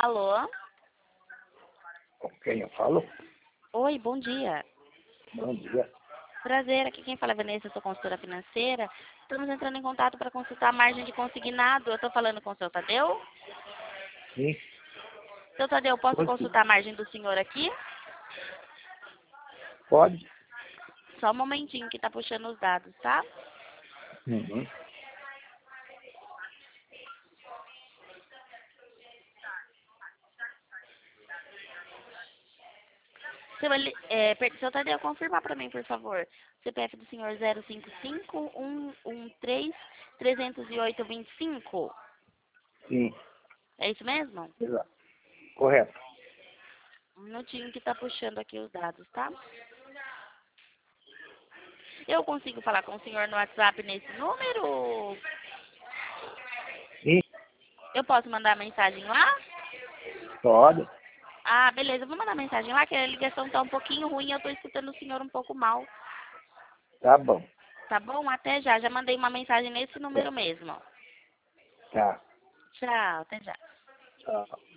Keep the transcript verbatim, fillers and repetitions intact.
Alô? Com quem eu falo? Oi, bom dia. Bom dia. Prazer, aqui quem fala é Vanessa, eu sou consultora financeira. Estamos entrando em contato para consultar a margem de consignado. Eu estou falando com o seu Tadeu? Sim, Seu Tadeu, posso pode sim. consultar a margem do senhor aqui? Pode? Só um momentinho que está puxando os dados, tá? Uhum. Seu, Eli- é, per- seu Tadeu, confirma para mim, por favor. C P F do senhor zero cinco cinco, um um três, três zero oito, dois cinco. Sim, É isso mesmo? exato. Correto. Um minutinho que está puxando aqui os dados, tá? Eu consigo falar com o senhor no WhatsApp nesse número? Sim, Eu posso mandar mensagem lá? pode. Ah, beleza. Eu vou mandar mensagem lá, que a ligação tá um pouquinho ruim. Eu tô escutando o senhor um pouco mal. Tá bom. Tá bom? Até já. Já mandei uma mensagem nesse É, número mesmo. tá. Tchau, até já. Tchau.